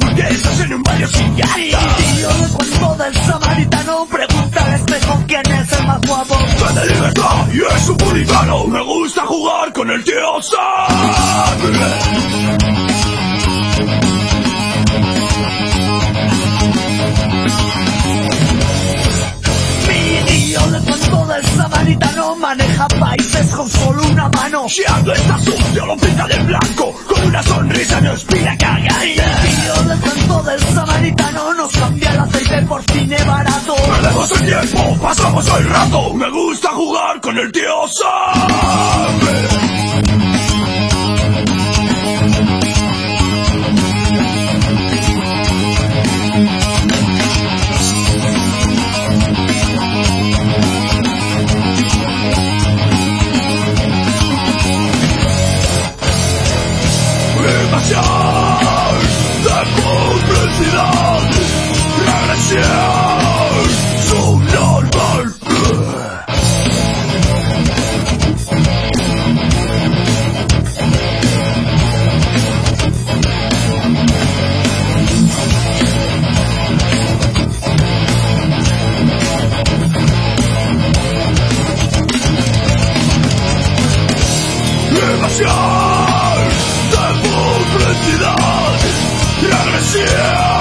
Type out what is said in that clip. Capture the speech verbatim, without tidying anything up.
hamburguesas en un baño sin llanta. Y tío, de cuento del samaritano, pregunta al espejo quién es el más guapo. Tiene libertad y es un puritano. Me gusta jugar con el tío Sam. Le cuento del samaritano, maneja países con solo una mano. Si algo está sucio lo pinta de blanco, con una sonrisa nos pide a cagar. Y tío, le cuento del samaritano, nos cambia el aceite por cine barato. Perdemos el tiempo, pasamos el rato. Me gusta jugar con el tío Sam. Invasión de publicidad, regresión subnormal. Invasión de publicidad, regresión